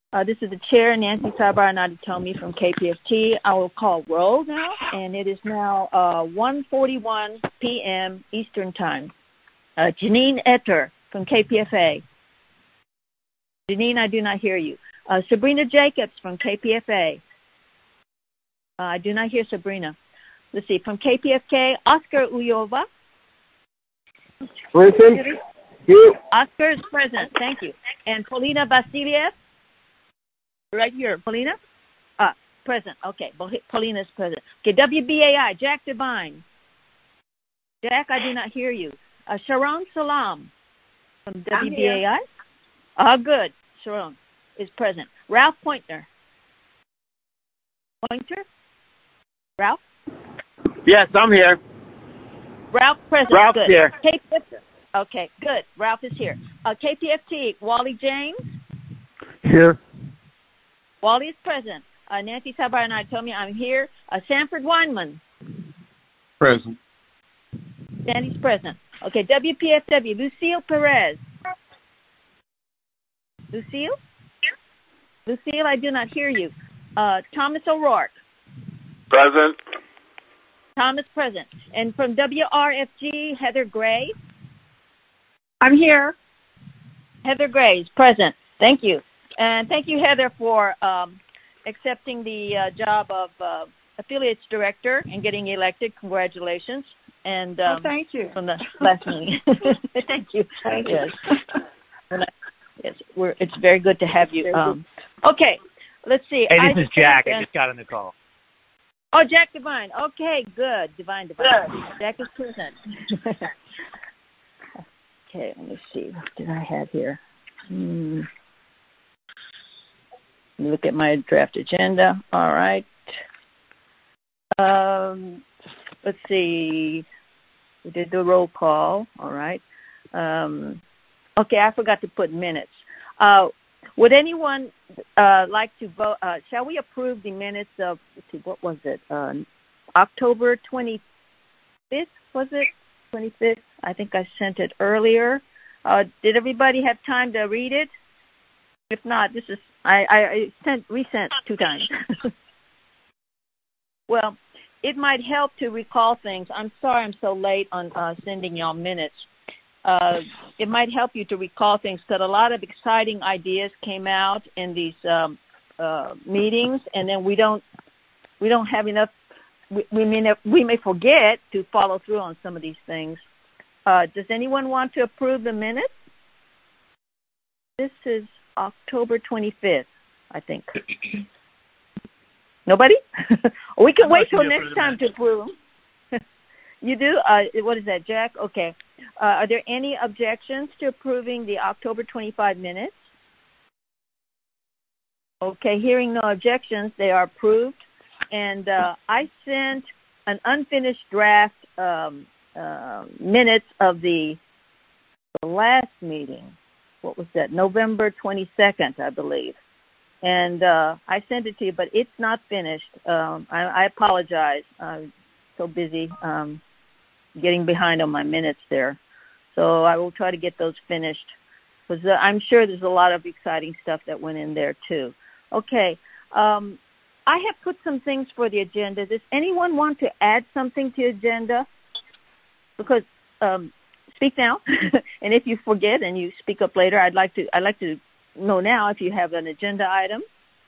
This is the chair, Nancy Sabar Naditomi from KPFT. I will call roll now, and it is now 1:41 p.m. Eastern Time. Janine Etter from KPFA. Janine, I do not hear you. Sabrina Jacobs from KPFA. I do not hear Sabrina. Let's see, from KPFK, Oscar Uyova. Present. Oscar is present. Thank you. And Polina Vasiliev. Right here, Paulina? Present. Okay, Paulina is present. Okay, WBAI, Jack Devine. Jack, I do not hear you. Sharon Salam from WBAI. Good. Sharon is present. Ralph Pointer. Ralph? Yes, I'm here. Ralph present. Ralph's good. here. Okay, good. Ralph is here. KPFT, Wally James. Here. Wally is present. Nancy Sabar and I told me I'm here. Sanford Weinman. Present. Sandy's present. Okay, WPFW, Lucille Perez. Lucille? Lucille, I do not hear you. Thomas O'Rourke. Present. Thomas present. And from WRFG, Heather Gray. I'm here. Heather Gray is present. Thank you. And thank you, Heather, for accepting the job of affiliates director and getting elected. Congratulations. And thank you. From the last meeting. Thank you. Thank you. Yes. Yes, it's very good to have you. Okay, let's see. Hey, this is Jack. I just got on the call. Oh, Jack Devine. Okay, good. Divine. Good. Jack is present. Okay, let me see. What did I have here? Let me look at my draft agenda. All right. Let's see. We did the roll call. All right. Okay, I forgot to put minutes. Would anyone like to vote? Shall we approve the minutes of, let's see, what was it? October 25th, was it? 25th? I think I sent it earlier. Did everybody have time to read it? If not, this is, I resent 2 times. Well, it might help to recall things. I'm sorry I'm so late on sending y'all minutes. It might help you to recall things because a lot of exciting ideas came out in these meetings, and then we don't have enough. We may forget to follow through on some of these things. Does anyone want to approve the minutes? This is October 25th, I think. Nobody? We can wait till next time to approve them. You do? What is that, Jack? Okay. Are there any objections to approving the October 25 minutes? Okay, hearing no objections, they are approved. And I sent an unfinished draft minutes of the last meeting. What was that? November 22nd, I believe. And I sent it to you, but it's not finished. I apologize. I'm so busy getting behind on my minutes there. So I will try to get those finished. Because I'm sure there's a lot of exciting stuff that went in there, too. Okay. I have put some things for the agenda. Does anyone want to add something to the agenda? Because speak now, and if you forget and you speak up later, I'd like to know now if you have an agenda item.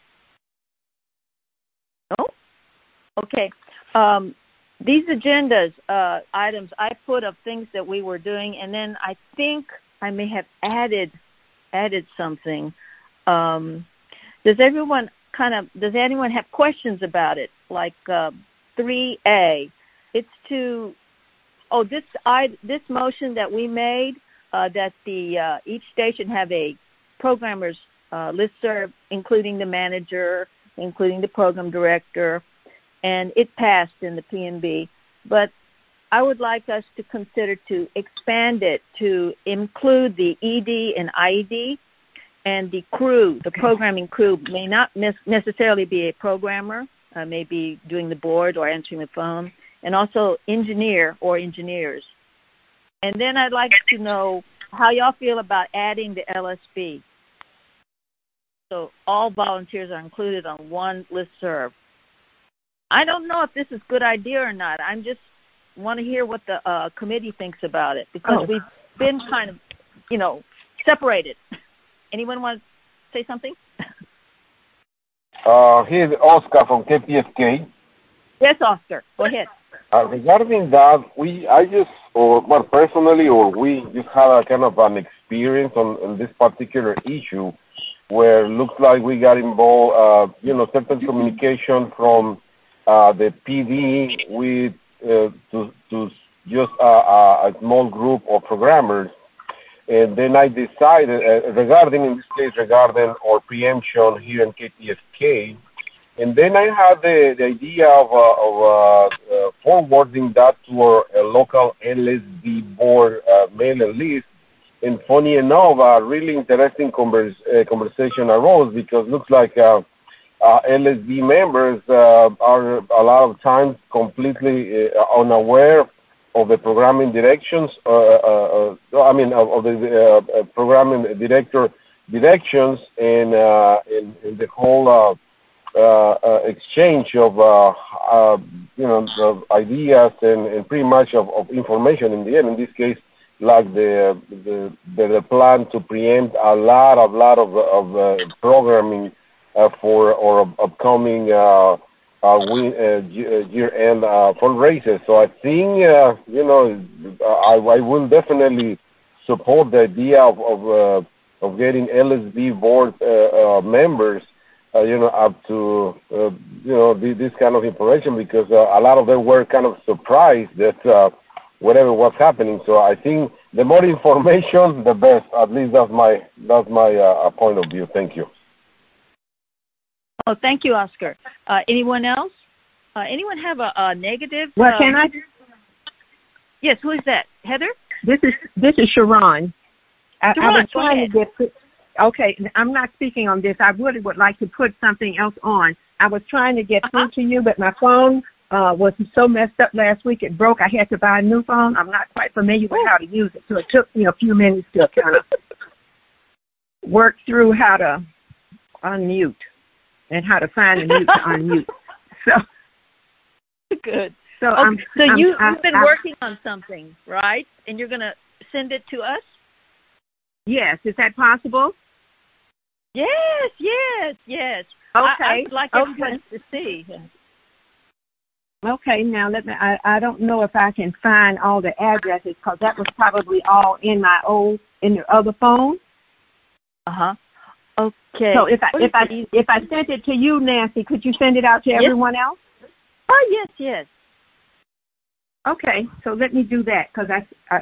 No? Okay. These agendas items I put of things that we were doing, and then I think I may have added something. Does anyone have questions about it? Like 3A, it's to this motion that we made that the each station have a programmer's listserv, including the manager, including the program director, and it passed in the PNB. But I would like us to consider to expand it to include the ED and IED, and the crew, the programming crew, may not necessarily be a programmer, may be doing the board or answering the phone, and also engineer or engineers. And then I'd like to know how y'all feel about adding the LSB. So all volunteers are included on one listserv. I don't know if this is a good idea or not. I just want to hear what the committee thinks about it because we've been kind of, separated. Anyone want to say something? Here's Oscar from KPFK. Yes, Oscar. Go ahead. Regarding that, we just had a kind of an experience on this particular issue where it looks like we got involved, certain communication from the PD with to just a small group of programmers. And then I decided, regarding our preemption here in KPFK, and then I had the idea of forwarding that to our local LSD board mailing list. And funny enough, a really interesting conversation arose because it looks like LSD members are a lot of times completely unaware of the programming directions, of the programming director directions, and the whole exchange of ideas and pretty much of information in the end. In this case, like the plan to preempt a lot of programming for our upcoming year-end fundraisers. So I think I will definitely support the idea of getting LSD board members up to this kind of information because a lot of them were kind of surprised that whatever was happening. So I think the more information, the best. At least that's my point of view. Thank you. Oh, thank you, Oscar. Anyone else? Anyone have a negative? Well, can I? Yes. Who is that? Heather? This is Sharon. I was trying to get. Okay, I'm not speaking on this. I really would like to put something else on. I was trying to get through to you, but my phone was so messed up last week it broke. I had to buy a new phone. I'm not quite familiar with how to use it, so it took me a few minutes to kind of work through how to unmute and how to find a mute to unmute. So good. So you've been working on something, right? And you're going to send it to us? Yes. Is that possible? Yes. Okay. I'd like everyone to see. Okay, now I don't know if I can find all the addresses because that was probably all in the other phone. Okay. So if I sent it to you, Nancy, could you send it out to everyone else? Oh, yes. Okay, so let me do that because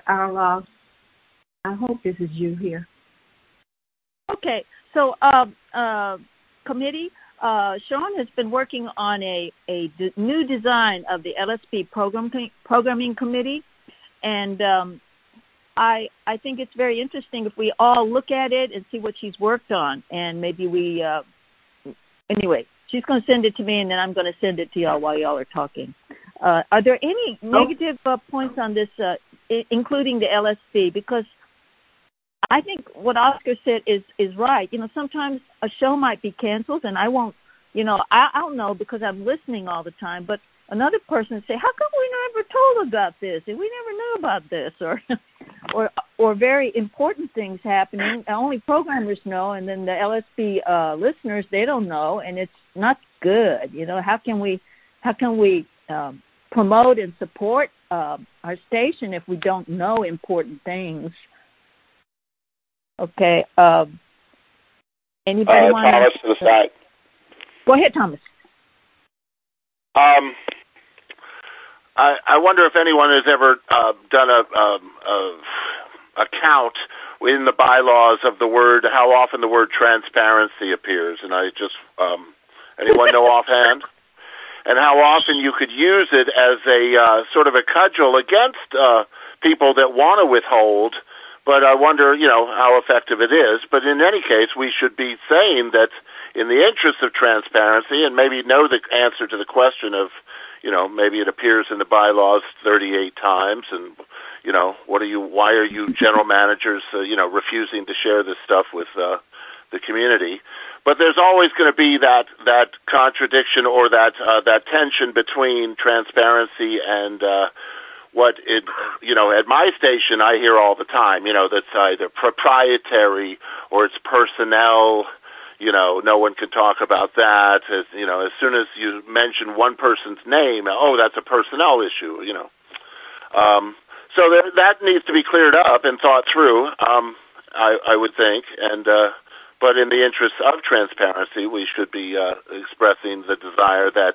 I hope this is you here. Okay. So, committee, Sean has been working on a new design of the LSP programming committee, and I think it's very interesting if we all look at it and see what she's worked on, and maybe anyway, she's going to send it to me, and then I'm going to send it to y'all while y'all are talking. Are there any negative points on this, including the LSP? Because I think what Oscar said is right. Sometimes a show might be canceled, and I won't, I don't know because I'm listening all the time, but another person say, how come we never told about this, and we never knew about this, or very important things happening, only programmers know, and then the LSP listeners, they don't know, and it's not good. How can we promote and support our station if we don't know important things? Okay. Anybody want Thomas to the side. Go ahead, Thomas. I wonder if anyone has ever done a count in the bylaws of how often the word transparency appears, and I just anyone know offhand, and how often you could use it as a sort of a cudgel against people that want to withhold. But I wonder, how effective it is. But in any case, we should be saying that in the interest of transparency and maybe know the answer to the question of, maybe it appears in the bylaws 38 times and, why are you general managers, refusing to share this stuff with the community. But there's always going to be that contradiction or that tension between transparency and what it, at my station I hear all the time, that's either proprietary or it's personnel. No one can talk about that. As soon as you mention one person's name, that's a personnel issue. So that needs to be cleared up and thought through. I would think, but in the interest of transparency, we should be expressing the desire that,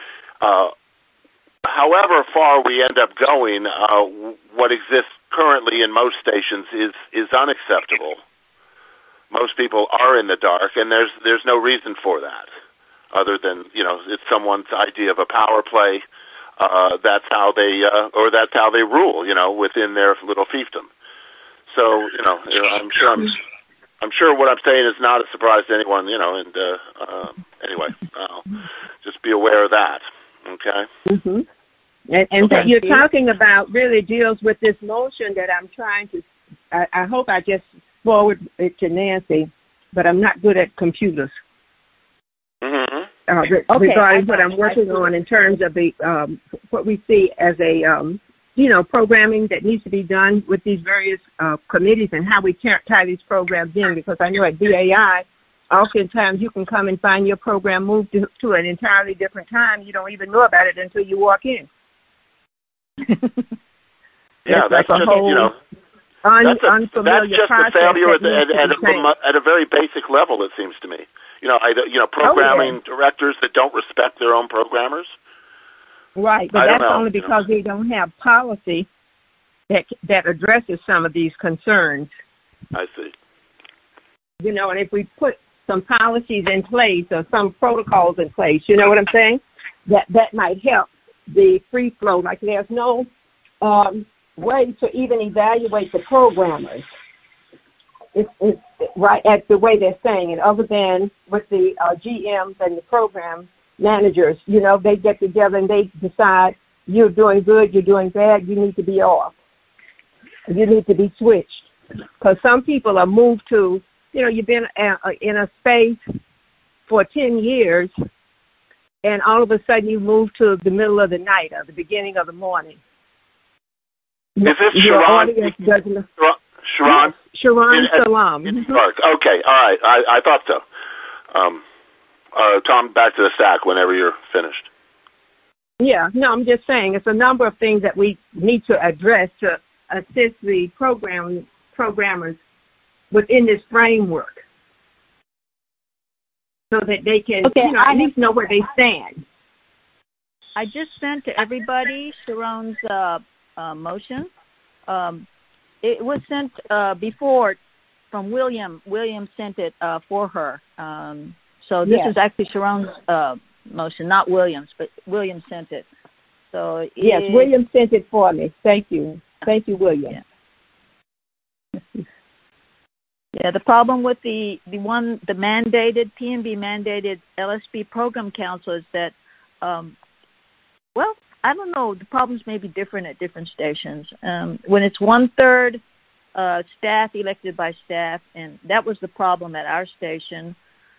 however far we end up going, what exists currently in most stations is unacceptable. Most people are in the dark, and there's no reason for that, other than it's someone's idea of a power play. That's how they rule, within their little fiefdom. So I'm sure what I'm saying is not a surprise to anyone, And anyway, just be aware of that. Okay. Mm-hmm. And okay. That you're talking about really deals with this motion that I'm trying to. I hope I just forward it to Nancy, but I'm not good at computers. Mm-hmm. Regarding what I'm working on in terms of the what we see as a programming that needs to be done with these various committees and how we tie these programs in, because I know at BAI oftentimes you can come and find your program moved to an entirely different time. You don't even know about it until you walk in. Yeah, that's just unfamiliar that's just a failure at a very basic level, it seems to me. Programming directors that don't respect their own programmers. Right, but that's only because they don't have policy that addresses some of these concerns. I see. And if we put some policies in place or some protocols in place, you know what I'm saying? That might help the free flow. Like there's no way to even evaluate the programmers. It's right at the way they're saying it, other than with the GMs and the program managers. They get together and they decide you're doing good, you're doing bad, you need to be off. You need to be switched. Because some people are moved to, you've been in a space for 10 years, and all of a sudden you move to the middle of the night or the beginning of the morning. Is this Sharon? Sharon? Sharon Salam. Okay, all right. I thought so. Tom, back to the stack whenever you're finished. Yeah, no, I'm just saying it's a number of things that we need to address to assist the programmers within this framework so that they can at least know where they stand. I just sent to everybody Sharon's motion. It was sent before from William. William sent it for her. So this is actually Sharon's motion, not William's, but William sent it. So yes, William sent it for me. Thank you, William. Yeah, the problem with the mandated PNB mandated LSP program council is that, I don't know. The problems may be different at different stations. When it's 1/3 staff elected by staff, and that was the problem at our station.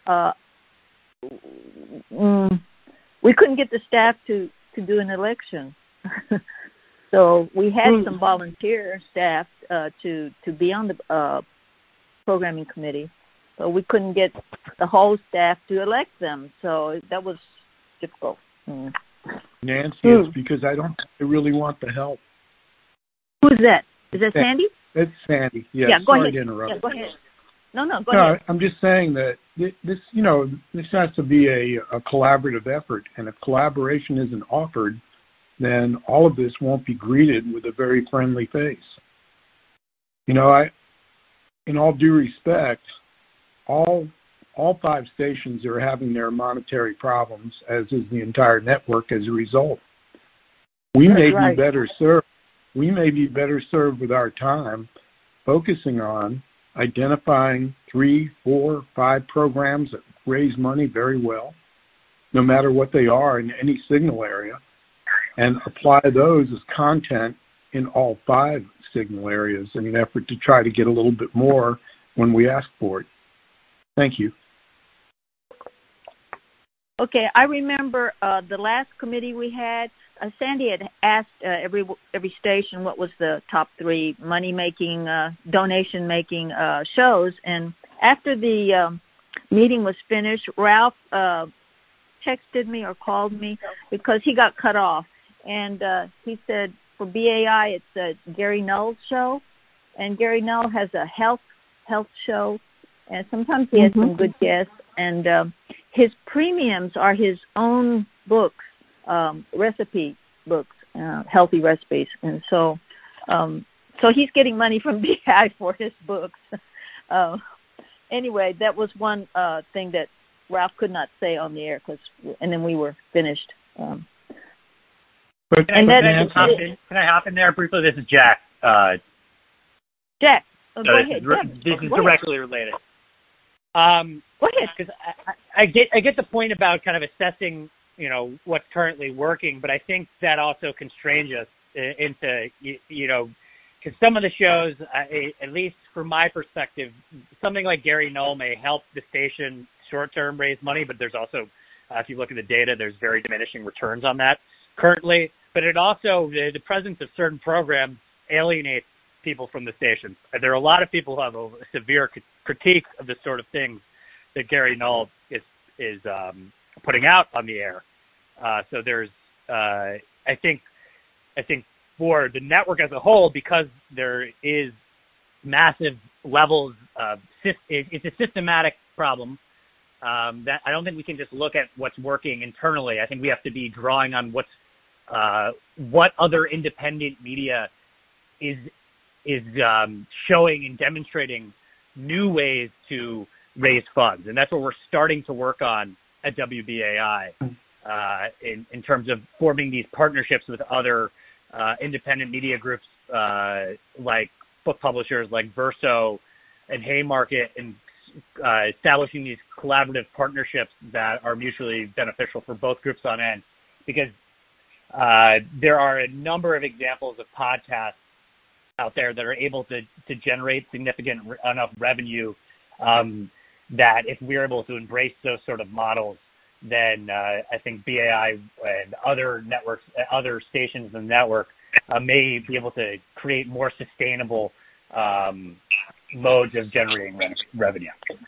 We couldn't get the staff to do an election. So we had some volunteer staff to be on the programming committee, but we couldn't get the whole staff to elect them. So that was difficult. Nancy, it's because I really want the help. Who's that? Is that Sandy? It's Sandy. Yes. Yeah, go Sorry ahead. to interrupt. Yeah, go ahead. No, go ahead. I'm just saying that this has to be a collaborative effort, and if collaboration isn't offered, then all of this won't be greeted with a very friendly face. In all due respect, all 5 stations are having their monetary problems, as is the entire network as a result. We may be better served. We may be better served with our time focusing on identifying 3, 4, 5 programs that raise money very well, no matter what they are in any signal area, and apply those as content in all 5 signal areas in an effort to try to get a little bit more when we ask for it. Thank you. Okay, I remember the last committee we had. Sandy had asked every station what was the top 3 money-making, donation-making shows, and after the meeting was finished, Ralph texted me or called me because he got cut off, and he said for BAI it's Gary Null's show, and Gary Null has a health show, and sometimes he has some good guests, and his premiums are his own books, recipe books, healthy recipes, and so he's getting money from BI for his books. Anyway, that was one thing that Ralph could not say on the air, and then we were finished. Can I hop in there briefly? This is Jack. Jack, go ahead. This is directly related. Go ahead. Because I get the point about kind of assessing, what's currently working, but I think that also constrains us into, because some of the shows, at least from my perspective, something like Gary Null may help the station short-term raise money, but there's also, if you look at the data, there's very diminishing returns on that currently. But it also, the presence of certain programs alienates people from the stations. There are a lot of people who have a severe critique of the sort of things that Gary Null is putting out on the air. So there's, I think for the network as a whole, because there is massive levels of, it's a systematic problem that I don't think we can just look at what's working internally. I think we have to be drawing on what other independent media is showing and demonstrating new ways to raise funds. And that's what we're starting to work on at WBAI in terms of forming these partnerships with other independent media groups like book publishers like Verso and Haymarket, and establishing these collaborative partnerships that are mutually beneficial for both groups on end. Because there are a number of examples of podcasts out there that are able to generate significant enough revenue that if we're able to embrace those sort of models, then I think BAI and other networks, other stations in the network may be able to create more sustainable modes of generating revenue.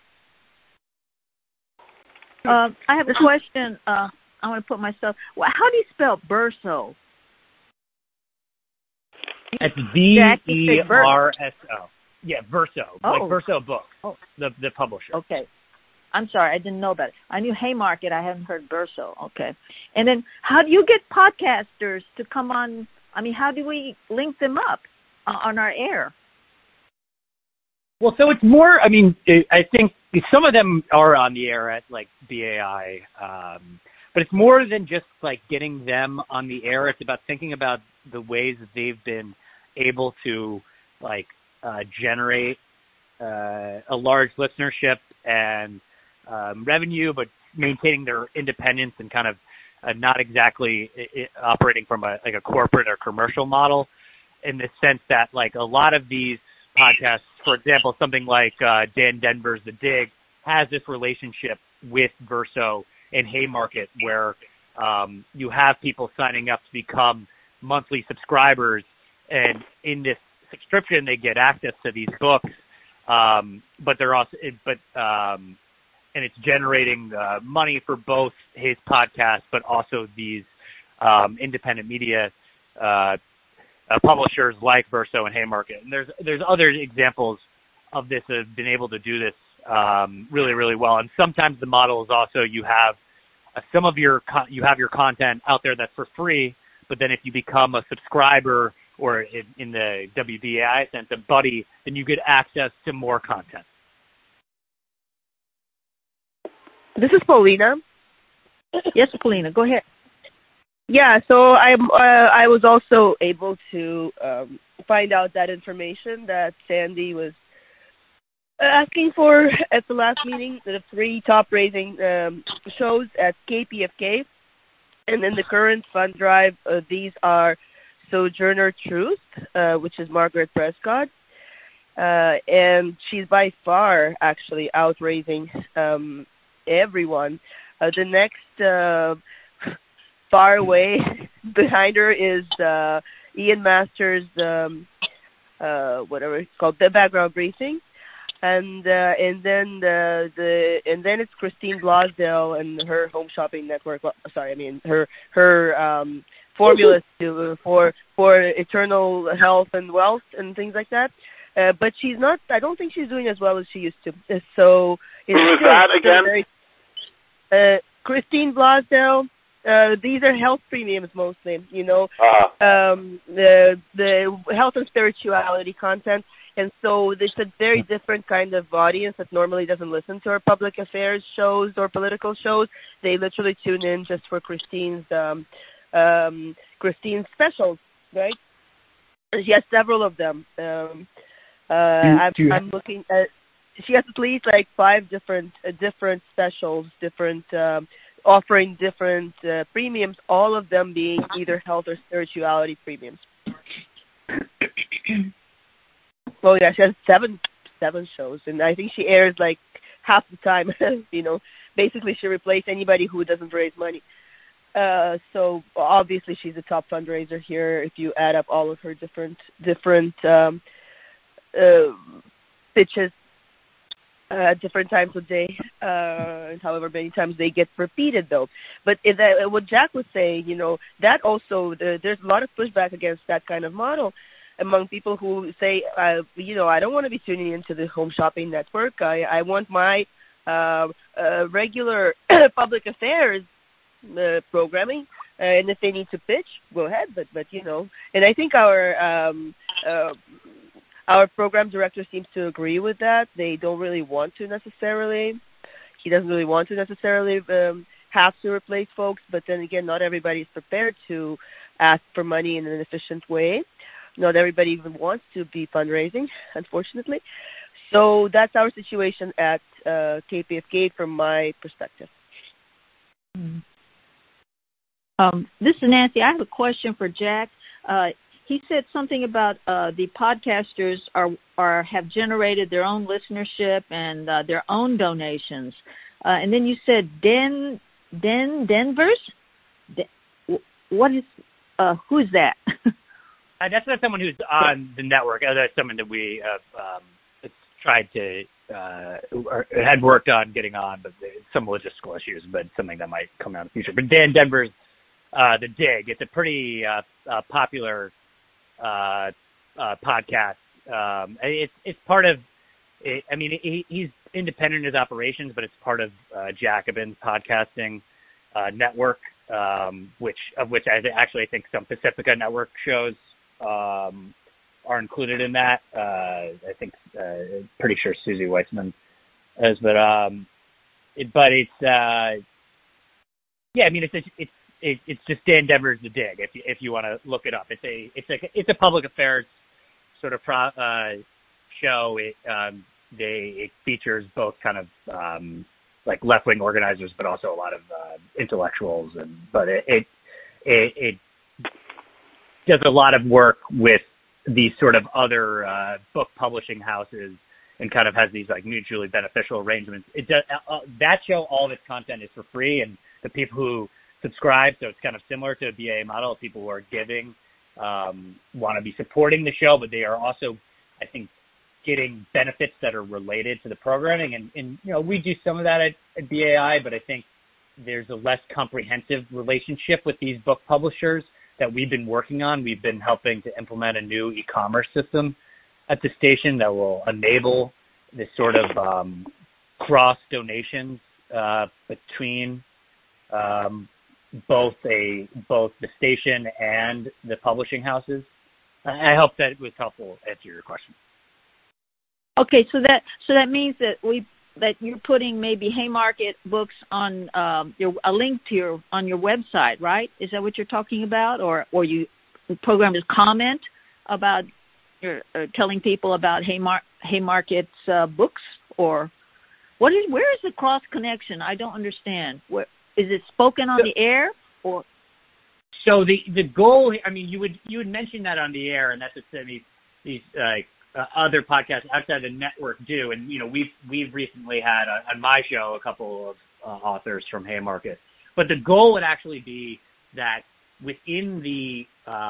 I have a question. I want to put myself. Well, how do you spell Verso? It's VERSO. Yeah, Verso. Oh. Like Verso Books, the publisher. Okay. I'm sorry, I didn't know that. I knew Haymarket. I haven't heard Verso. Okay. And then how do you get podcasters to come on? I mean, how do we link them up on our air? Well, so it's more, I think some of them are on the air at like BAI, but it's more than just like getting them on the air. It's about thinking about the ways that they've been able to like generate a large listenership and revenue, but maintaining their independence and kind of not exactly operating from a corporate or commercial model, in the sense that like a lot of these podcasts, for example, something like Dan Denver's The Dig has this relationship with Verso and Haymarket where you have people signing up to become monthly subscribers, and in this subscription they get access to these books, but they're also and it's generating money for both his podcast but also these independent media publishers like Verso and Haymarket. And there's other examples of this that have been able to do this really, really well. And sometimes the model is also you have your content out there that's for free, but then if you become a subscriber or in the WBAI sense, a buddy, then you get access to more content. This is Paulina. Yes, Paulina, go ahead. Yeah, so I was also able to find out that information that Sandy was asking for at the last meeting, the 3 top raising shows at KPFK. And in the current fund drive, these are Sojourner Truth, which is Margaret Prescott, and she's by far actually outraising everyone. The next far away behind her is Ian Masters, whatever it's called, the background briefing, and then it's Christine Blosdell and her Home Shopping Network. Well, sorry, I mean her formulas for eternal health and wealth and things like that. But she's not. I don't think she's doing as well as she used to. So who is that again? Christine Blosdell. These are health premiums mostly, you know, the health and spirituality content. And so it's a very different kind of audience that normally doesn't listen to our public affairs shows or political shows. They literally tune in just for Christine's specials, right? She has several of them. I'm looking at. She has at least like 5 different specials, offering different premiums, all of them being either health or spirituality premiums. Well, yeah, she has seven shows, and I think she airs like half the time. You know, basically she replaced anybody who doesn't raise money. So obviously she's a top fundraiser here. If you add up all of her different pitches at different times of day, and however many times they get repeated, though. But what Jack was saying, you know, that also there's a lot of pushback against that kind of model among people who say, you know, I don't want to be tuning into the Home Shopping Network. I want my regular public affairs programming, and if they need to pitch, go ahead. But you know, and I think our program director seems to agree with that. They don't really want to necessarily. He doesn't really want to necessarily have to replace folks. But then again, not everybody is prepared to ask for money in an efficient way. Not everybody even wants to be fundraising, unfortunately. So that's our situation at KPFK from my perspective. This is Nancy. I have a question for Jack. He said something about the podcasters have generated their own listenership and their own donations. And then you said Denvers? What is, who's that? That's not someone who's on the network. That's someone that we tried to, or had worked on getting on, but some logistical issues, but something that might come out in the future. But Dan Denver's The Dig. It's a pretty popular podcast. It's part of, I mean, he's independent in his operations, but it's part of Jacobin's podcasting network, which I think some Pacifica Network shows are included in that. I think, pretty sure Susie Weitzman is, but it's yeah, I mean, it's just Dan Denver's The Dig. If you want to look it up, it's a public affairs sort of show. It features both kind of like left-wing organizers, but also a lot of intellectuals, but it does a lot of work with these sort of other book publishing houses, and kind of has these like mutually beneficial arrangements. It does that show. All of its content is for free, and the people who subscribe, so it's kind of similar to a BA model. People who are giving want to be supporting the show, but they are also, I think, getting benefits that are related to the programming. And you know, we do some of that at BAI, but I think there's a less comprehensive relationship with these book publishers that we've been working on. We've been helping to implement a new e-commerce system at the station that will enable this sort of cross donations between both the station and the publishing houses. I hope that it was helpful to answer your question. Okay, so that means that you're putting maybe Haymarket books on a link to on your website, right? Is that what you're talking about, or the program is comment about you're telling people about Haymarket's books, or where is the cross connection? I don't understand. Where is it spoken on the air, or? So the goal, I mean, you would mention that on the air, and that's these other podcasts outside the network do. And, we've recently had on my show a couple of authors from Haymarket. But the goal would actually be that within the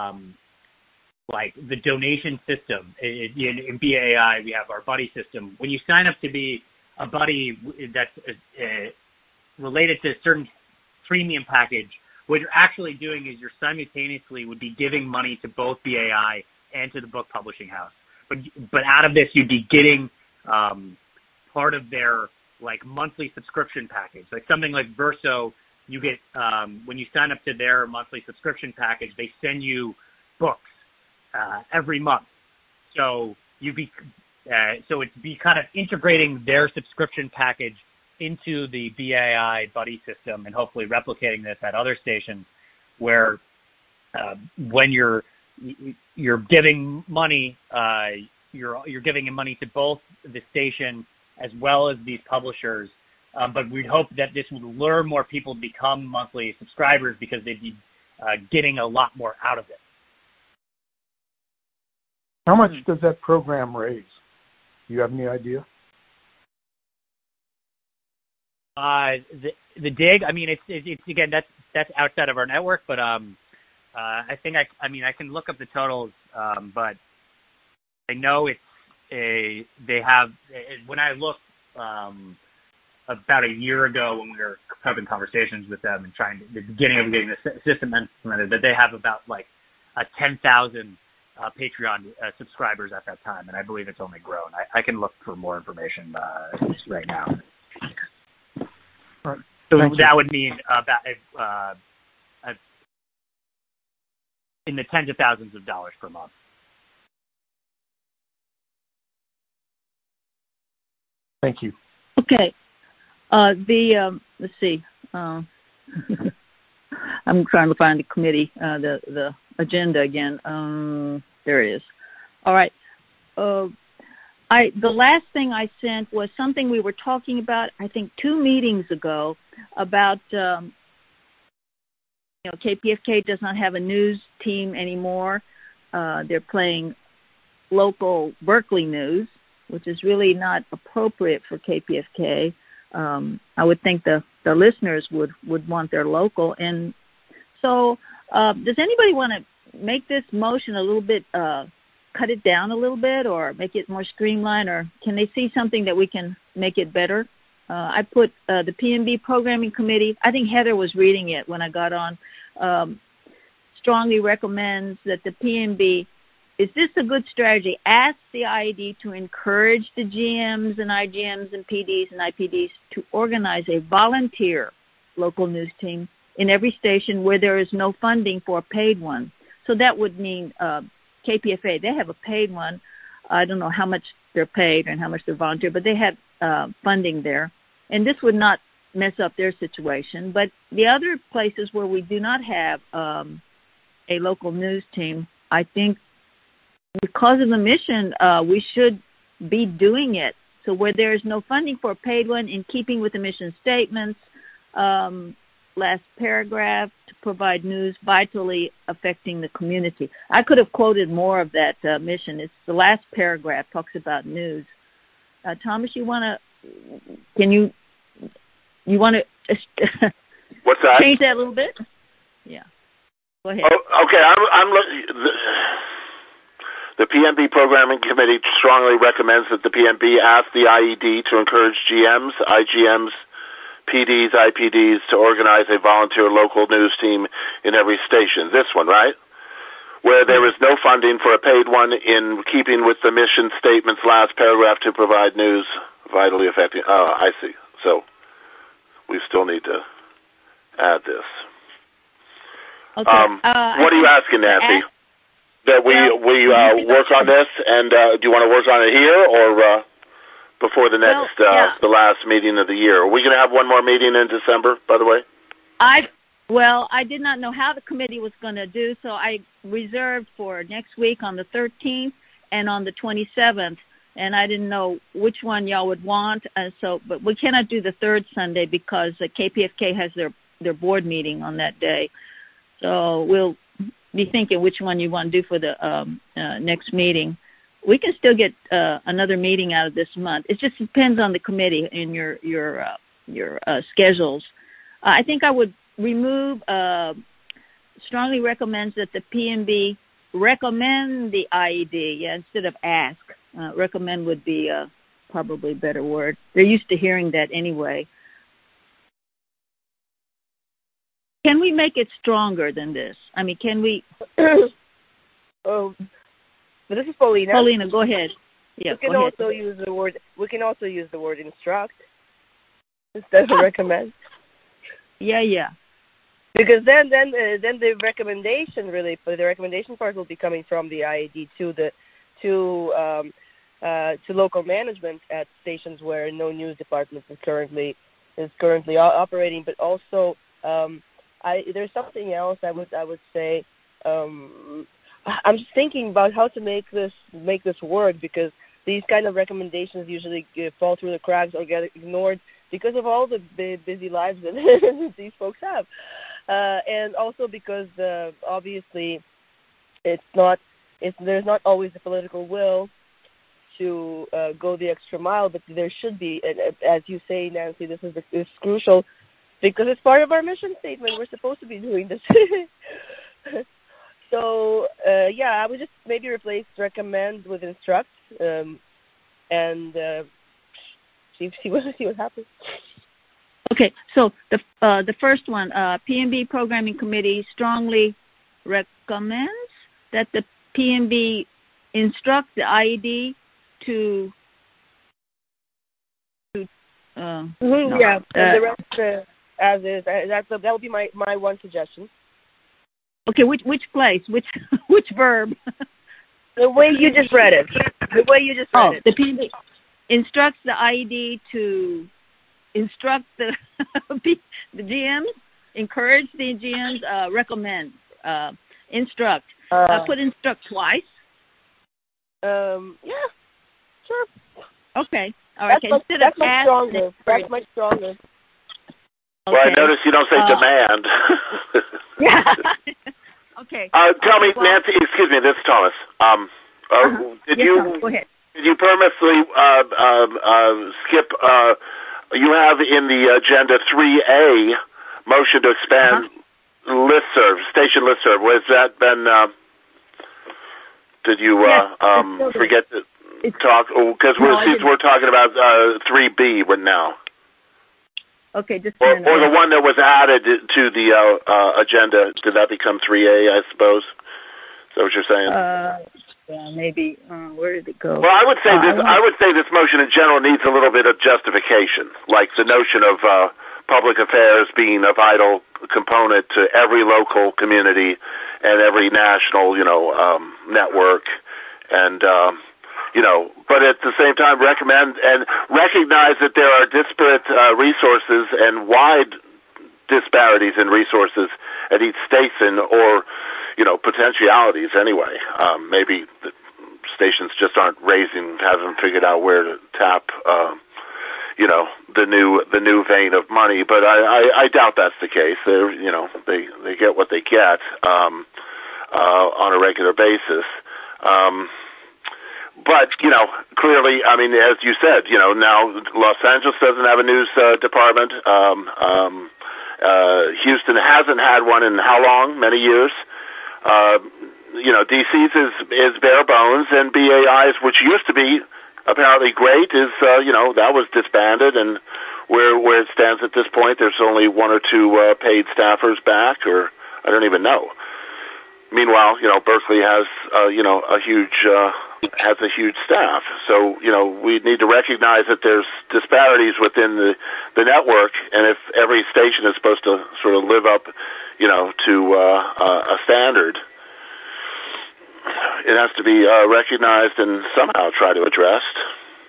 the donation system, in BAI, we have our buddy system. When you sign up to be a buddy that's related to a certain premium package, what you're actually doing is you're simultaneously would be giving money to both BAI and to the book publishing house. But out of this, you'd be getting part of their monthly subscription package, like something like Verso. You get when you sign up to their monthly subscription package, they send you books every month. So it's kind of integrating their subscription package into the BAI buddy system, and hopefully replicating this at other stations, where when you're giving money, you're giving money to both the station as well as these publishers. But we'd hope that this would lure more people to become monthly subscribers because they'd be getting a lot more out of it. How much does that program raise? Do you have any idea? The dig. I mean, it's again that's outside of our network, but I think I can look up the totals, but I know they have when I looked about a year ago when we were having conversations with them and trying to the beginning of getting the system implemented, that they have about 10,000 Patreon subscribers at that time, and I believe it's only grown. I can look for more information right now. Right. So that would mean about in the tens of thousands of dollars per month. Thank you. Okay. Let's see. I'm trying to find the committee, the agenda again. There it is. All right. The last thing I sent was something we were talking about, I think 2 meetings ago, about KPFK does not have a news team anymore. They're playing local Berkeley news, which is really not appropriate for KPFK. I would think the listeners would want their local. And so does anybody want to make this motion a little bit, cut it down a little bit, or make it more streamlined, or can they see something that we can make it better? I put the PNB Programming Committee, I think Heather was reading it when I got on, strongly recommends that the PNB, is this a good strategy? Ask the IED to encourage the GMs and IGMs and PDs and IPDs to organize a volunteer local news team in every station where there is no funding for a paid one. So that would mean KPFA, they have a paid one. I don't know how much they're paid and how much they're volunteer, but they have funding there. And this would not mess up their situation. But the other places where we do not have a local news team, I think because of the mission, we should be doing it. So where there is no funding for a paid one, in keeping with the mission statements, last paragraph, to provide news vitally affecting the community. I could have quoted more of that mission. It's the last paragraph talks about news. Thomas, you want to What's that? Change that a little bit? Yeah. Go ahead. Oh, okay. I'm looking. The PNB Programming Committee strongly recommends that the PNB ask the IED to encourage GMs, IGMs, PDs, IPDs to organize a volunteer local news team in every station. This one, right? Where there is no funding for a paid one, in keeping with the mission statement's last paragraph, to provide news vitally affecting. Oh, I see. So we still need to add this. Okay. What are you asking, Nancy? That we work on this, and do you want to work on it here or before the next the last meeting of the year? Are we going to have one more meeting in December, by the way? I did not know how the committee was going to do, so I reserved for next week on the 13th and on the 27th, and I didn't know which one y'all would want. But we cannot do the third Sunday because KPFK has their board meeting on that day. So we'll be thinking which one you want to do for the next meeting. we can still get another meeting out of this month. It just depends on the committee and your schedules. I think I would remove. Strongly recommends that the PMB recommend the IED, instead of ask. Recommend would be probably a better word. They're used to hearing that anyway. Can we make it stronger than this? I mean, can we? But this is Paulina. Paulina, go ahead. Yeah, we can also use the word. We can also use the word instruct instead of recommend. Yeah. Because then the recommendation the recommendation part will be coming from the IAD to local management at stations where no news department is currently operating. But also, there's something else I would say. I'm just thinking about how to make this work, because these kind of recommendations usually fall through the cracks or get ignored because of all the busy lives that these folks have. And also because obviously there's not always the political will to go the extra mile, but there should be. And as you say, Nancy, this is crucial because it's part of our mission statement. We're supposed to be doing this. So I would just maybe replace recommend with instruct, and see what happens. Okay, so the first one, PMB Programming Committee strongly recommends that the PMB instruct the IED to and the rest as is. That would be my one suggestion. Okay, which place? Which verb? The way you just read it. The PMB instructs the IED to instruct the GMs, encourage the GMs, recommend, instruct. Put instruct twice. Yeah, sure. Okay, all right. That's much stronger. That's much stronger. Okay. Well, I notice you don't say demand. Yeah. Okay. Tell me, Nancy. Excuse me. This is Thomas. Go ahead. Did you purposely skip? You have in the agenda 3A motion to expand listserv, station listserv. Was that been? Did you forget to talk? Because we're talking about 3B now. Okay, just or the one that was added to the agenda. Did that become 3A? I suppose. Is that what you're saying? Yeah, maybe. Where did it go? Well, I would say this motion in general needs a little bit of justification, like the notion of public affairs being a vital component to every local community and every national, network, and but at the same time recommend and recognize that there are disparate resources and wide disparities in resources at each station, or potentialities anyway. Maybe the stations just haven't figured out where to tap, the new vein of money. But I doubt that's the case. They get what they get on a regular basis. But clearly, I mean, as you said, now Los Angeles doesn't have a news department. Houston hasn't had one in how long? Many years. DC's is bare bones, and BAI's, which used to be apparently great, is that was disbanded, and where it stands at this point, there's only one or two paid staffers back, or I don't even know. Meanwhile, Berkeley has a huge staff, so we need to recognize that there's disparities within the network, and if every station is supposed to sort of live up to a standard, it has to be recognized and somehow try to addressed.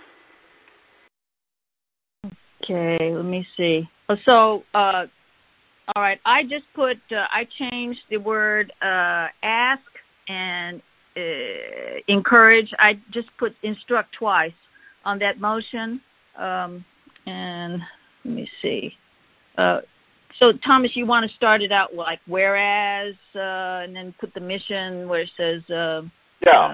Okay, let me see. So, all right, I just put, I changed the word ask and encourage. I just put instruct twice on that motion. And let me see. So, Thomas, you want to start it out like whereas, and then put the mission where it says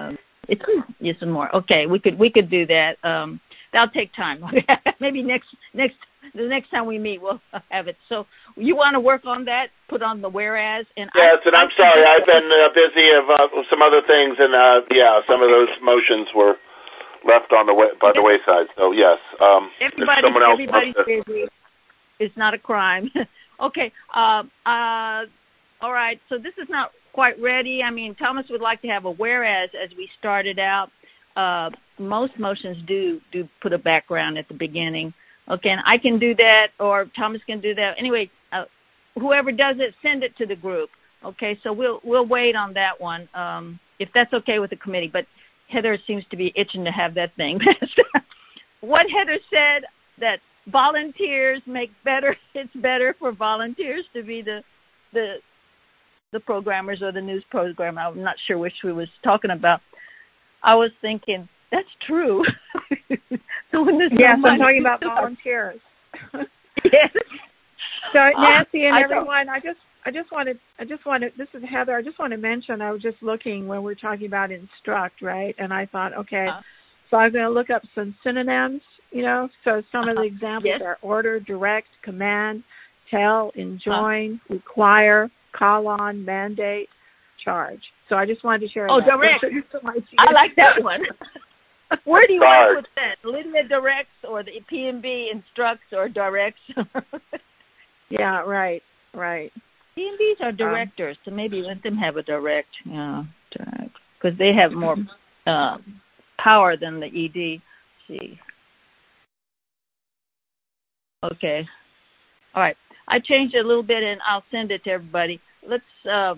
It's some more. Okay, we could do that. That'll take time. Maybe the next time we meet, we'll have it. So you want to work on that? Put on the whereas. And yes, and I'm sorry, I've been busy with some other things, and some of those motions were left on by the wayside. So yes, everybody's busy. It's not a crime. Okay. All right. So this is not quite ready. I mean, Thomas would like to have a whereas as we started out. Most motions do put a background at the beginning. Okay, and I can do that, or Thomas can do that. Anyway, whoever does it, send it to the group. Okay, so we'll wait on that one, if that's okay with the committee. But Heather seems to be itching to have that thing. What Heather said, that volunteers it's better for volunteers to be the programmers or the news program. I'm not sure which we was talking about. I was thinking, that's true. So when yes, I'm talking about volunteers. Yes. So Nancy and everyone, I just wanted. This is Heather. I just want to mention. I was just looking when we're talking about instruct, right? And I thought, okay, so I'm going to look up some synonyms. So some of the examples are order, direct, command, tell, enjoin, require, call on, mandate, charge. So I just wanted to share. Direct. I like that one. Where do you want to put that? Lydia directs, or the P&B instructs, or directs? Yeah, right. P&Bs are directors, so maybe let them have a direct. Yeah, because they have more power than the ED. See. Okay. All right. I changed it a little bit, and I'll send it to everybody. Let's.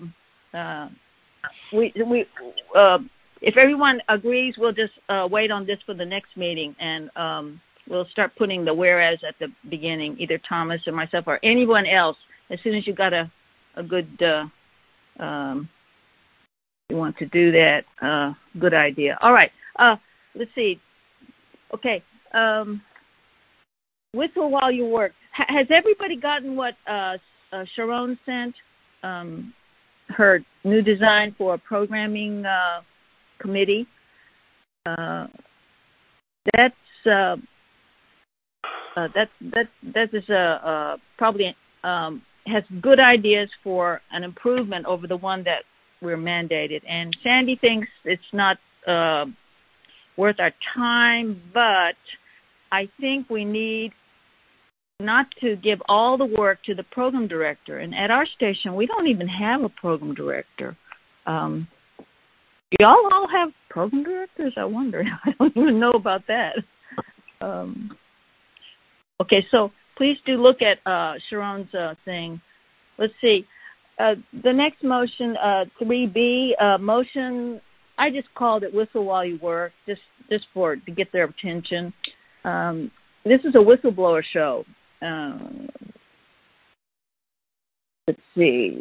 If everyone agrees, we'll just wait on this for the next meeting, and we'll start putting the whereas at the beginning, either Thomas or myself or anyone else. As soon as you got a good, you want to do that, good idea. All right. Let's see. Okay. Whistle while you work. Has everybody gotten what Sharon sent? Her new design for a programming committee. That is probably has good ideas for an improvement over the one that we're mandated. And Sandy thinks it's not worth our time, but I think we need not to give all the work to the program director. And at our station, we don't even have a program director. Y'all all have program directors? I wonder. I don't even know about that. Okay, so please do look at Sharon's thing. Let's see. The next motion, 3B, motion, I just called it Whistle While You Work, just to get their attention. This is a whistleblower show. Let's see.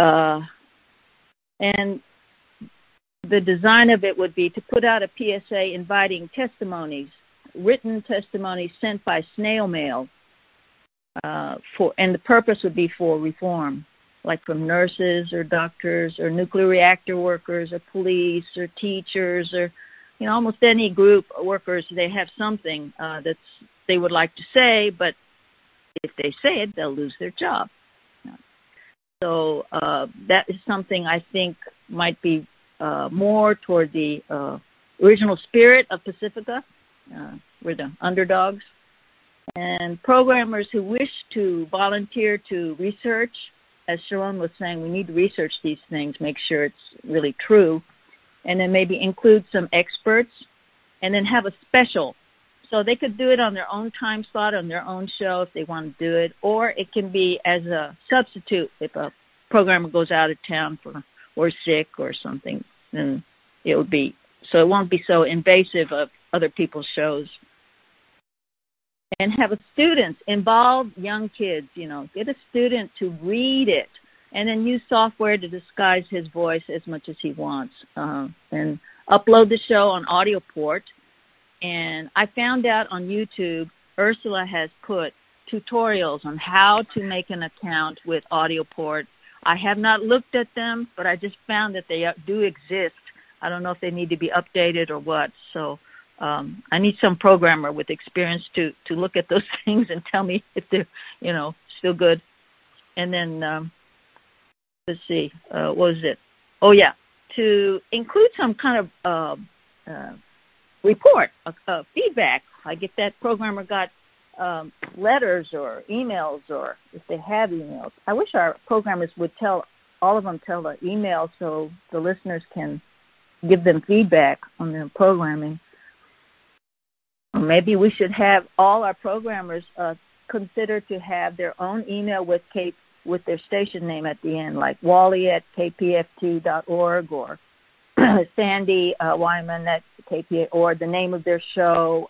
And the design of it would be to put out a PSA inviting testimonies, written testimonies sent by snail mail, and the purpose would be for reform, like from nurses or doctors or nuclear reactor workers or police or teachers or, almost any group of workers. They have something that they would like to say, but if they say it, they'll lose their job. So that is something I think might be more toward the original spirit of Pacifica. We're the underdogs. And programmers who wish to volunteer to research, as Sharon was saying, we need to research these things, make sure it's really true, and then maybe include some experts, and then have a special. So they could do it on their own time slot, on their own show if they want to do it, or it can be as a substitute if a programmer goes out of town or sick or something. Then it would be, so it won't be so invasive of other people's shows. And have a student involve young kids, get a student to read it and then use software to disguise his voice as much as he wants. And upload the show on AudioPort. And I found out on YouTube, Ursula has put tutorials on how to make an account with AudioPort. I have not looked at them, but I just found that they do exist. I don't know if they need to be updated or what. So I need some programmer with experience to look at those things and tell me if they're, still good. And then, let's see, what was it? Oh, yeah, to include some kind of report, feedback. Like if that programmer got letters or emails, or if they have emails. I wish our programmers would tell the email so the listeners can give them feedback on their programming. Or maybe we should have all our programmers consider to have their own email with their station name at the end, like Wally@kpft.org or Sandy Wyman at KPA, or the name of their show.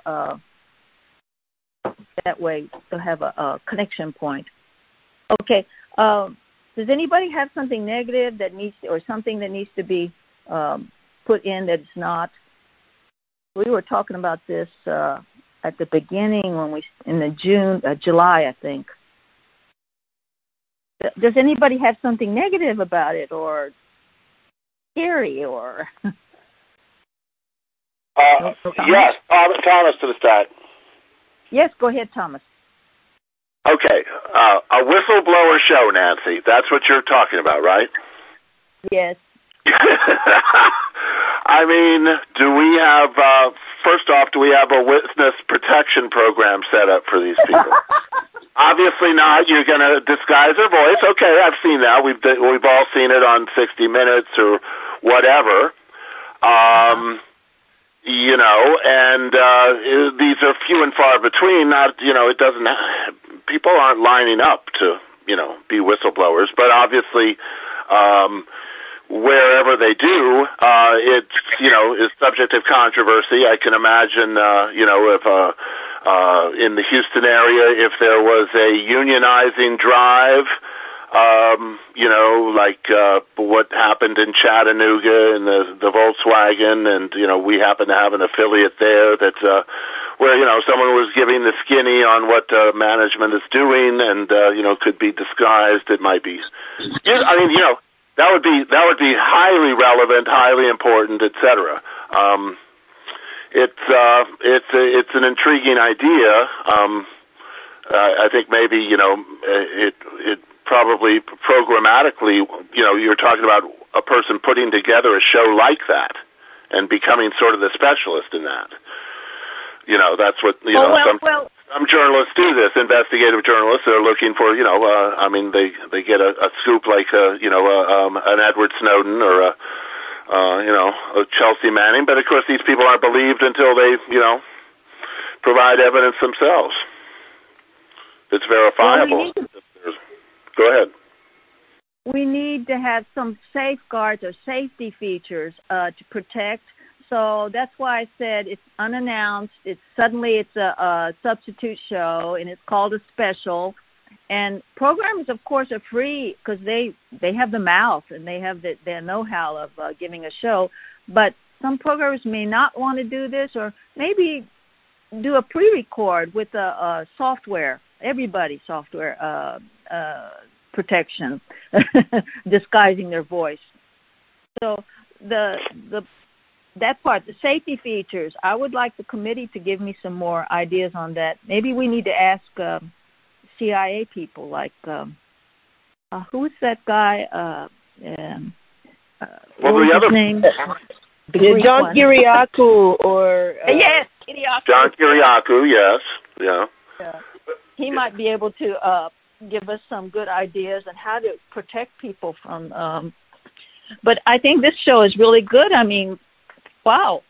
That way they'll have a connection point. Okay. Does anybody have something negative that needs to, or something that needs to be put in that it's not? We were talking about this at the beginning in July, I think. Does anybody have something negative about it, or scary, or? Yes, Thomas to the start. Yes, go ahead, Thomas. Okay, a whistleblower show, Nancy. That's what you're talking about, right? Yes. I mean, do we have a witness protection program set up for these people? Obviously not. You're going to disguise their voice. Okay, I've seen that. We've all seen it on 60 Minutes or whatever. And these are few and far between. Not, it doesn't. People aren't lining up to, be whistleblowers. But obviously, wherever they do, it's is subject of controversy. I can imagine, if in the Houston area, if there was a unionizing drive, like what happened in Chattanooga and the Volkswagen, and we happen to have an affiliate there that where someone was giving the skinny on what management is doing, and could be disguised. It might be, that would be highly relevant, highly important, etc. It's an intriguing idea. I think maybe it probably programmatically, you're talking about a person putting together a show like that and becoming sort of the specialist in that. That's what some journalists do this. Investigative journalists are looking for, they get a scoop like an Edward Snowden or a Chelsea Manning, but of course these people aren't believed until they provide evidence themselves. It's verifiable. Go ahead. We need to have some safeguards or safety features to protect. So that's why I said it's unannounced. It's a substitute show, and it's called a special. And programmers, of course, are free because they have the mouth and they have the know-how of giving a show. But some programmers may not want to do this, or maybe do a pre-record with a software. Everybody software protection, disguising their voice. So that part, the safety features, I would like the committee to give me some more ideas on that. Maybe we need to ask CIA people, like who is that guy? What was his name? John Kiriakou, or yes, Kiriakou. John Kiriakou, yes, yeah. He might be able to give us some good ideas on how to protect people from. But I think this show is really good. I mean, wow.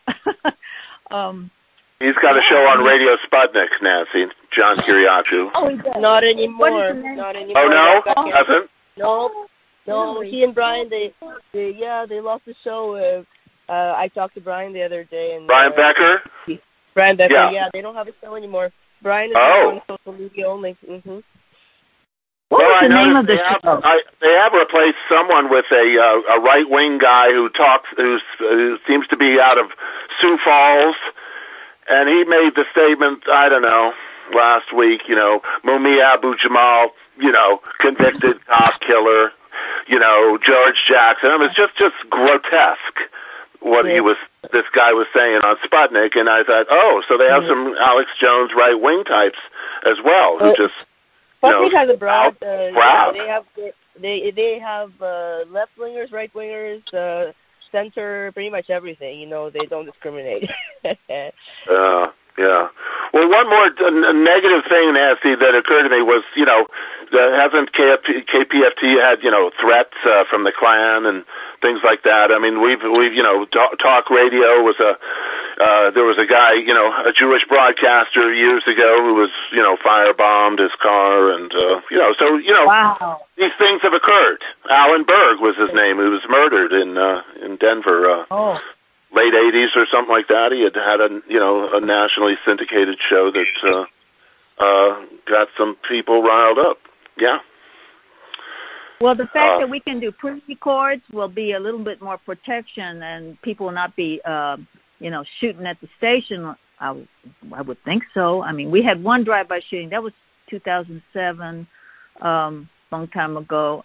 He's got a show on Radio Sputnik, Nancy. John Kiriakou. Oh, he does. Not anymore. Not anymore. Oh no, hasn't. No. He and Brian, they lost the show. I talked to Brian the other day, and Brian Becker. Brian Becker. Yeah, they don't have a show anymore. Brian is on social media only. Mm-hmm. What was the name of the show? They have replaced someone with a right wing guy who seems to be out of Sioux Falls, and he made the statement, I don't know, last week, Mumia Abu-Jamal, convicted cop killer, George Jackson. I mean, it's just grotesque. what this guy was saying on Sputnik, and I thought, oh, so they have some Alex Jones right-wing types as well who just, Sputnik has a broad. broad. They have left-wingers, right-wingers, center, pretty much everything. They don't discriminate. Yeah. Well, one more negative thing, Nancy, that occurred to me was, hasn't KPFT had, threats from the Klan and things like that? I mean, we've talk radio was there was a guy, a Jewish broadcaster years ago who was, firebombed his car and, Wow. These things have occurred. Alan Berg was his name, who was murdered in Denver. Late 80s or something like that. He had a nationally syndicated show that got some people riled up. Yeah. Well, the fact that we can do pre-records will be a little bit more protection, and people will not be, shooting at the station. I would think so. I mean, we had one drive-by shooting. That was 2007, long time ago.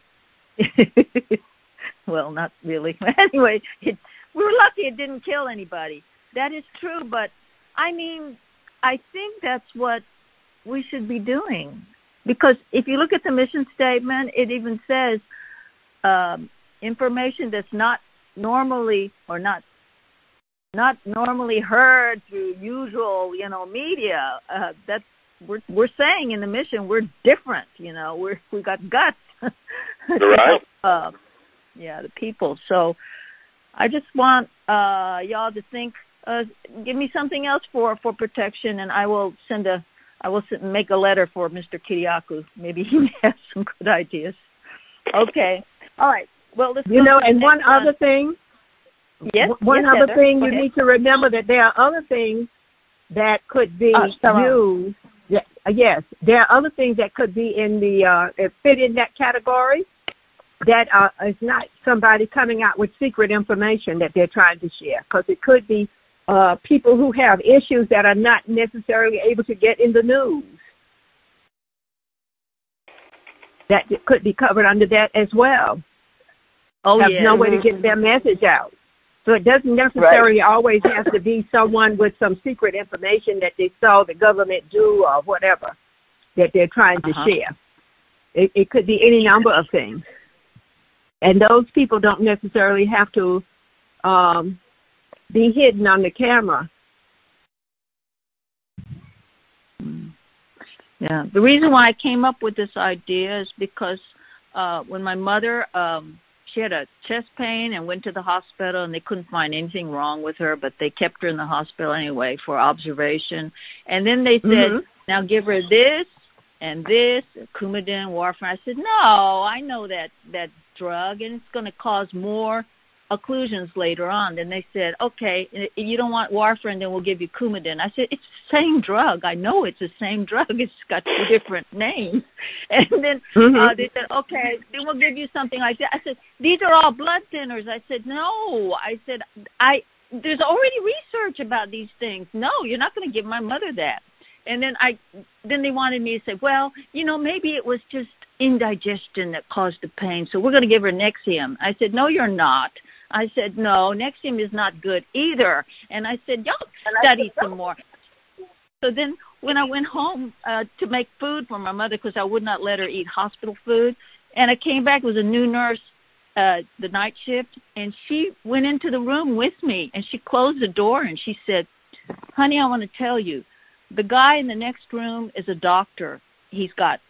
Well, not really. Anyway, we were lucky it didn't kill anybody. That is true, but I mean, I think that's what we should be doing. Because if you look at the mission statement, it even says information that's not normally heard through usual, media. That's we're saying in the mission we're different. We got guts. Right. The people. So I just want y'all to think. Give me something else for protection, and I will make a letter for Mr. Kiriakou. Maybe he may have some good ideas. Okay. All right. Well, let's and one other thing. Yes. One other thing you need to remember that there are other things that could be used. Yes, there are other things that could be in the fit in that category. That is not somebody coming out with secret information that they're trying to share, because it could be people who have issues that are not necessarily able to get in the news. That could be covered under that as well. Have no way to get their message out. So it doesn't necessarily always have to be someone with some secret information that they saw the government do or whatever that they're trying to share. It could be any number of things. And those people don't necessarily have to be hidden on the camera. Yeah. The reason why I came up with this idea is because when my mother, she had a chest pain and went to the hospital, and they couldn't find anything wrong with her, but they kept her in the hospital anyway for observation. And then they said, now give her this and this, Coumadin, warfarin. I said, no, I know that drug, and it's going to cause more occlusions later on. Then they said, okay, you don't want warfarin, then we'll give you Coumadin. I said, it's the same drug. I know it's the same drug. It's got two different names. And then they said, okay, then we'll give you something like that. I said, these are all blood thinners. I said, no. I said, there's already research about these things. No, you're not going to give my mother that. And then they wanted me to say, well, maybe it was just indigestion that caused the pain, so we're going to give her Nexium. I said, no, you're not. I said, no, Nexium is not good either. And I said, y'all study some more. So then when I went home to make food for my mother, because I would not let her eat hospital food, and I came back, it was a new nurse, the night shift, and she went into the room with me, and she closed the door, and she said, honey, I want to tell you, the guy in the next room is a doctor. He's got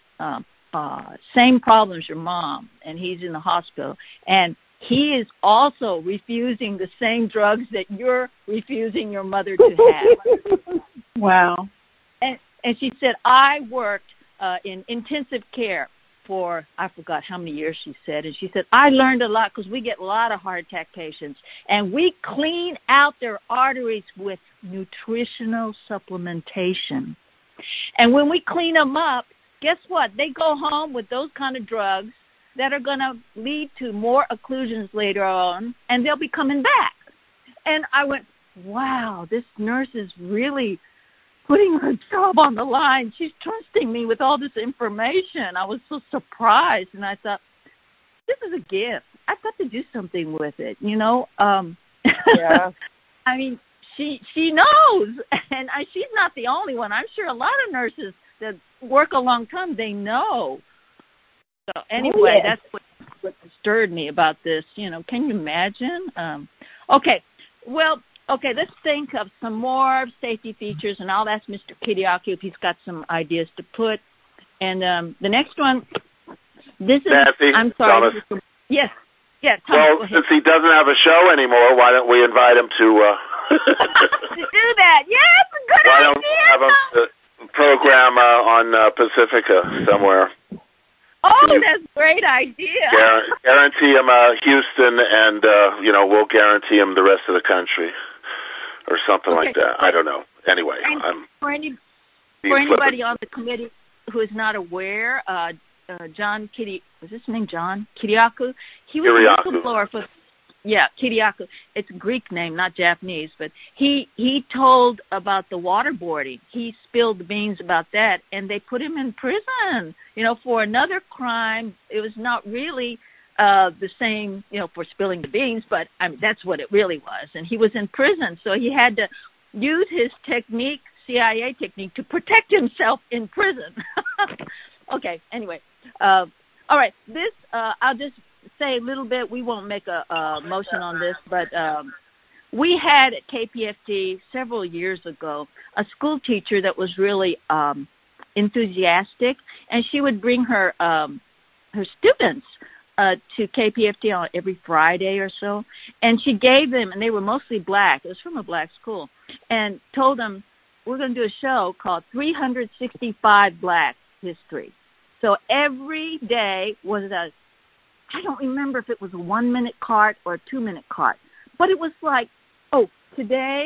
same problems your mom, and he's in the hospital, and he is also refusing the same drugs that you're refusing your mother to have. Wow. And she said, I worked in intensive care for, I forgot how many years she said, and she said, I learned a lot because we get a lot of heart attack patients, and we clean out their arteries with nutritional supplementation. And when we clean them up, guess what? They go home with those kind of drugs that are going to lead to more occlusions later on, and they'll be coming back. And I went, wow, this nurse is really putting her job on the line. She's trusting me with all this information. I was so surprised, and I thought, this is a gift. I've got to do something with it, Yeah. I mean, she knows, and she's not the only one. I'm sure a lot of nurses that work a long time, they know. So anyway, that's what stirred me about this. Can you imagine? Okay, let's think of some more safety features, and I'll ask Mr. Kiriakou if he's got some ideas to put. And the next one, this is, Nancy, I'm sorry. Thomas. Yes, Thomas, well, since he doesn't have a show anymore, why don't we invite him to... to do that. Yeah, it's a good idea. Why don't we have him program on Pacifica somewhere? Oh, that's a great idea. Guarantee him Houston, and we'll guarantee him the rest of the country, or something like that. I don't know. Anyway, for anybody on the committee who is not aware, John was his name John Kiriakou? He was a whistleblower for. Yeah, Kiriakou. It's a Greek name, not Japanese, but he told about the waterboarding. He spilled the beans about that, and they put him in prison, for another crime. It was not really the same, for spilling the beans, but that's what it really was. And he was in prison, so he had to use his technique, CIA technique, to protect himself in prison. Okay, anyway. All right, this, I'll just say a little bit. We won't make a motion on this, but we had at KPFT several years ago a school teacher that was really enthusiastic, and she would bring her students to KPFT on every Friday or so, and she gave them, and they were mostly black. It was from a black school, and told them, we're going to do a show called 365 Black History. So every day was I don't remember if it was a 1-minute cart or a 2-minute cart, but it was like, today,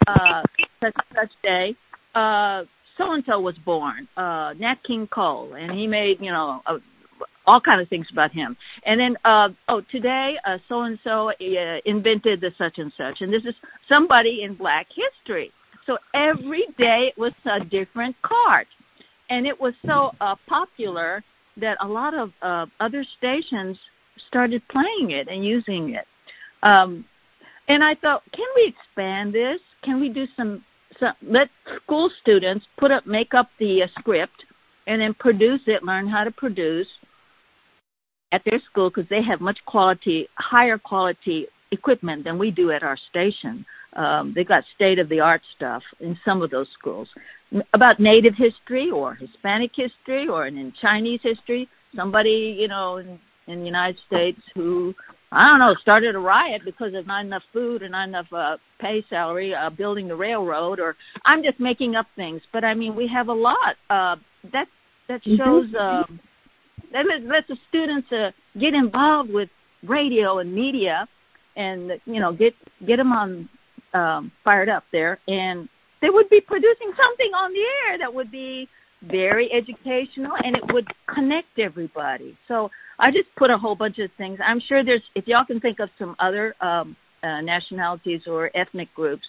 such day, so-and-so was born, Nat King Cole, and he made, all kind of things about him. And then, today, so-and-so invented the such and such, and this is somebody in Black history. So every day it was a different cart. And it was so popular that a lot of other stations started playing it and using it. And I thought, can we expand this? Can we do some let school students make up the script and then produce it, learn how to produce at their school, because they have higher quality equipment than we do at our station. They've got state-of-the-art stuff in some of those schools about Native history or Hispanic history or in Chinese history. Somebody, in the United States who, started a riot because of not enough food and not enough pay salary building the railroad, or I'm just making up things. But, we have a lot. That shows, that lets the students get involved with radio and media and, get them on fired up there, and they would be producing something on the air that would be very educational, and it would connect everybody. So I just put a whole bunch of things. I'm sure if y'all can think of some other nationalities or ethnic groups,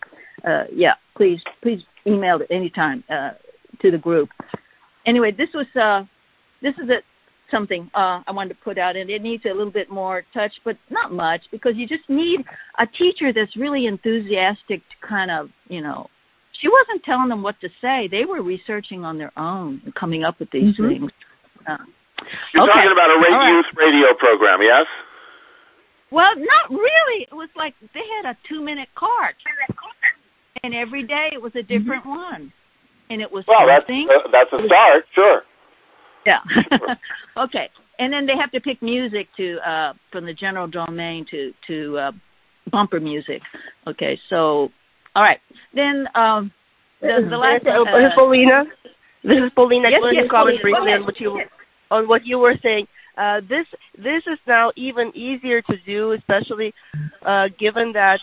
please email at any time to the group. Anyway, this is something I wanted to put out, and it needs a little bit more touch, but not much, because you just need a teacher that's really enthusiastic to kind of, she wasn't telling them what to say. They were researching on their own and coming up with these things. You're talking about a youth radio program, yes? Well, not really. It was like they had a 2-minute cart, and every day it was a different one, and it was something. That's a start, sure. Yeah. Okay. And then they have to pick music from the general domain to bumper music. Okay. So, all right. Then the last. Paulina. This is Paulina. Yes, I want to comment briefly on what you were saying. This is now even easier to do, especially given that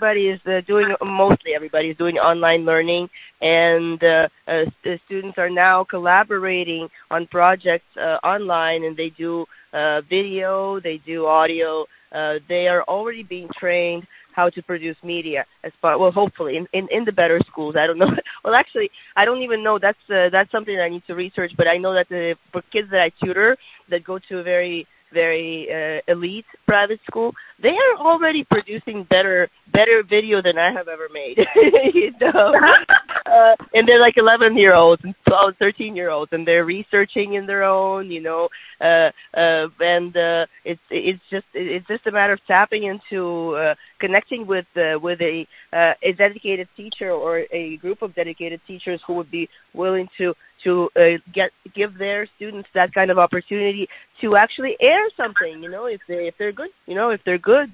mostly everybody is doing online learning, and the students are now collaborating on projects online, and they do video, they do audio. They are already being trained how to produce media hopefully in the better schools. I don't know. Well, actually, I don't even know. That's something that I need to research. But I know that for kids that I tutor that go to very very elite private school, they are already producing better video than I have ever made. You know? And they're like 11-year-olds and 12, 13-year-olds, and they're researching in their own, you know, and it's just a matter of tapping into connecting with a dedicated teacher or a group of dedicated teachers who would be willing to give their students that kind of opportunity to actually air something, you know, if they're good, you know, if they're good,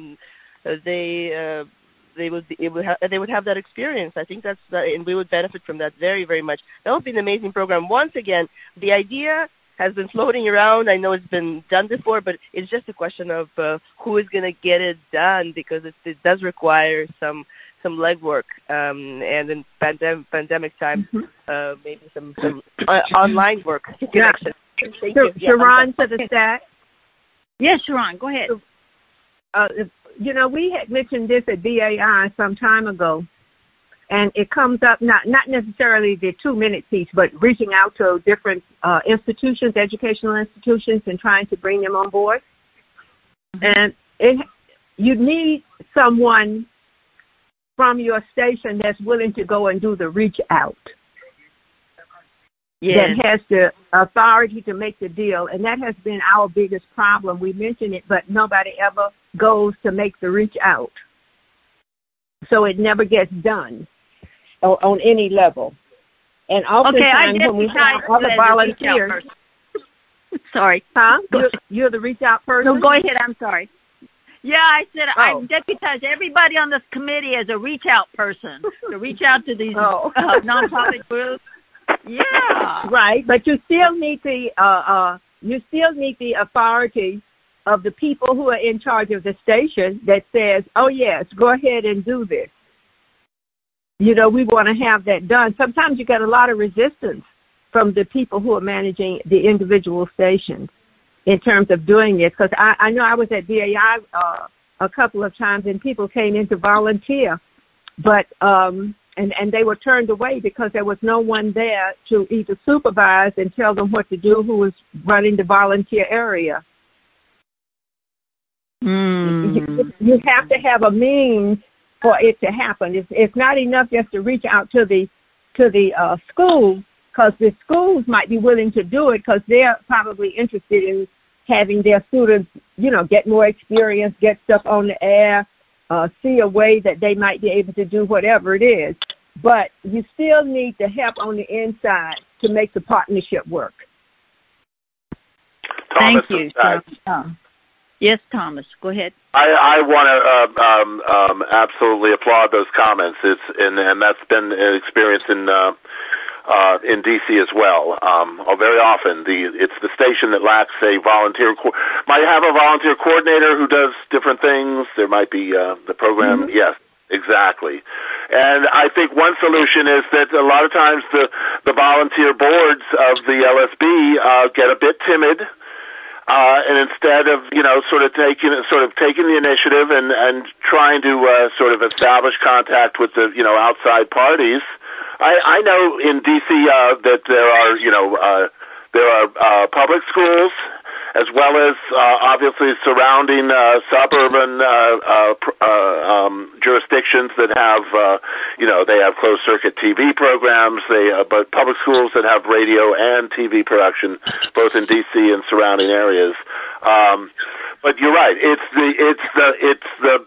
they would have that experience. I think and we would benefit from that very, very much. That would be an amazing program. Once again, the idea has been floating around. I know it's been done before, but it's just a question of who is going to get it done, because it does require some legwork, and in pandemic time, maybe some online work. Yeah. Thank you. Sharon to the stack. Yes, Sharon, go ahead. You know, we had mentioned this at BAI some time ago, and it comes up not necessarily the 2-minute piece, but reaching out to different institutions, educational institutions, and trying to bring them on board. And you need someone from your station that's willing to go and do the reach out. That has the authority to make the deal, and that has been our biggest problem. We mention it, but nobody ever goes to make the reach out. So it never gets done on any level. And oftentimes when we have other volunteers... Sorry. Huh? You're the reach out person? No, go ahead. I'm sorry. Yeah, I said I deputize everybody on this committee as a reach out person to reach out to these nonprofit groups. Yeah. Right, but you still need the authority of the people who are in charge of the station that says, "Oh yes, go ahead and do this." You know, we want to have that done. Sometimes you get a lot of resistance from the people who are managing the individual stations in terms of doing it. Because I know I was at BAI a couple of times, and people came in to volunteer, but and they were turned away because there was no one there to either supervise and tell them what to do who was running the volunteer area. You have to have a means for it to happen. It's not enough just to reach out to the schools, because the schools might be willing to do it because they're probably interested in having their students, you know, get more experience, get stuff on the air, see a way that they might be able to do whatever it is. But you still need the help on the inside to make the partnership work. Thomas, thank you. Yes, Thomas, go ahead. I want to absolutely applaud those comments. And that's been an experience in DC as well. Very often, it's the station that lacks a volunteer. Might have a volunteer coordinator who does different things. There might be the program. Mm-hmm. Yes, exactly. And I think one solution is that a lot of times the volunteer boards of the LSB get a bit timid. And instead of, you know, sort of taking the initiative and trying to sort of establish contact with the, you know, outside parties, I know in DC that there are, you know, public schools as well as obviously surrounding suburban jurisdictions that have, you know, they have closed circuit TV programs. But public schools that have radio and TV production, both in DC and surrounding areas. But you're right. It's the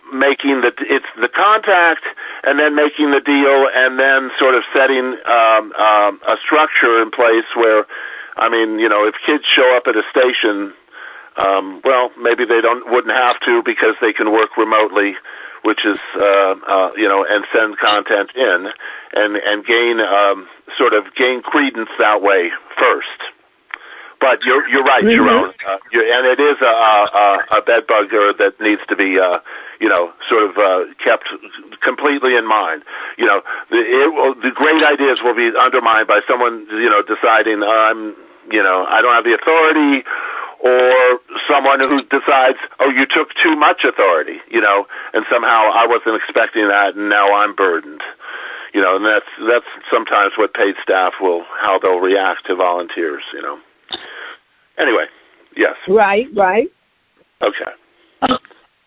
contact and then making the deal and then sort of setting a structure in place where, I mean, you know, if kids show up at a station, well, maybe they wouldn't have to because they can work remotely, which is, you know, and send content in and gain gain credence that way first. But you're right, mm-hmm. Sharon, and it is a bed bugger that needs to be, you know, sort of kept completely in mind. You know, the great ideas will be undermined by someone, you know, deciding I don't have the authority, or someone who decides, oh, you took too much authority, you know, and somehow I wasn't expecting that, and now I'm burdened. You know, and that's sometimes what paid staff how they'll react to volunteers, you know. Anyway, Yes. Right. Okay.